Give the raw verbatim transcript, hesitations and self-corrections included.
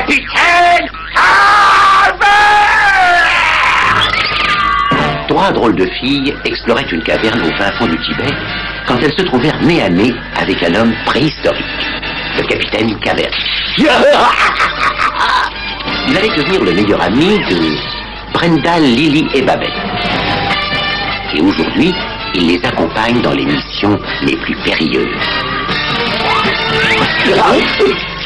capitaine Harvey! Trois drôles de filles exploraient une caverne au fin fond du Tibet quand elles se trouvèrent nez à nez avec un homme préhistorique, le capitaine Caverne. Il allait devenir le meilleur ami de Brenda, Lily et Babette. Et aujourd'hui, il les accompagne dans les missions les plus périlleuses.